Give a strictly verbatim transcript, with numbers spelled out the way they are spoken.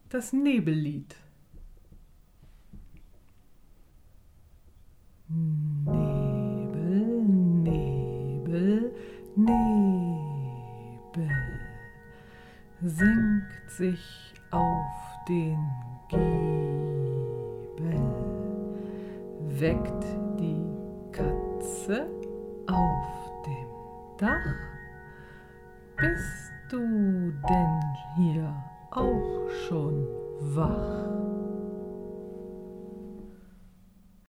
Das Nebellied. Nebel, Nebel, Nebel senkt sich auf den Giebel, weckt die Katze auf dem Dach. Bist du denn hier auch schon wach?